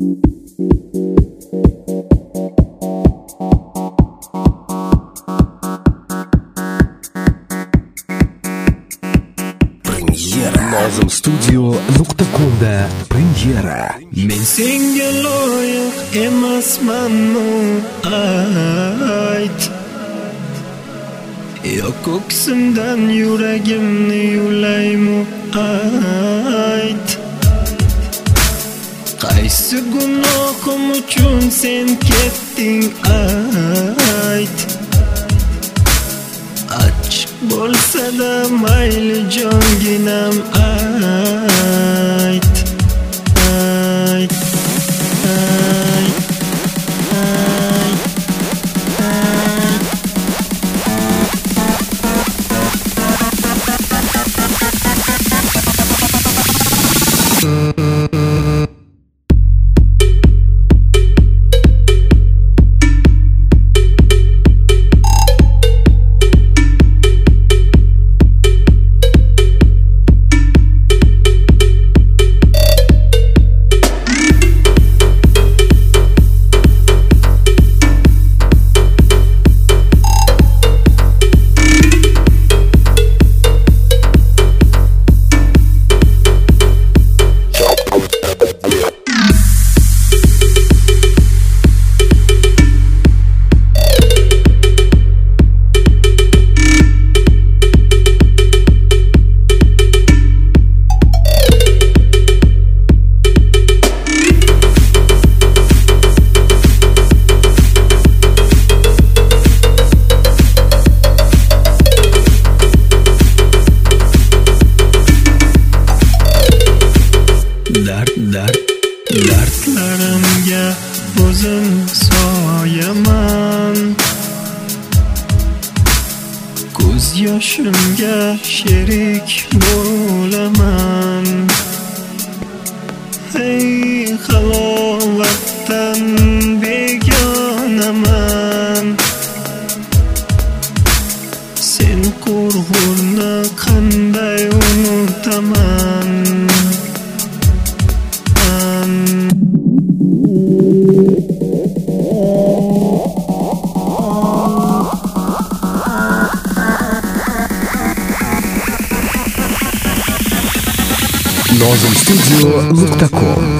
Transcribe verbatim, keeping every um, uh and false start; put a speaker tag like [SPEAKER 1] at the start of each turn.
[SPEAKER 1] Nozim Studio nuqta com'da premyera.
[SPEAKER 2] Men senga loyiq emasmanmi ayt, yo ko'ksimdan yuragimni yulaymi ayt. Qaysi gunohim uchun sen ketding ayt. Achchiq bo'lsa-da mayli jonginam ayt, ayt, ayt, ayt, dard, dard, dardlarimga o'zim soyaman. Ko'z yoshimga sherik bo'laman. Hey, halovatdan begonaman. Sen qurg'urni qanday unutaman?
[SPEAKER 1] Nozim Studio nuqta com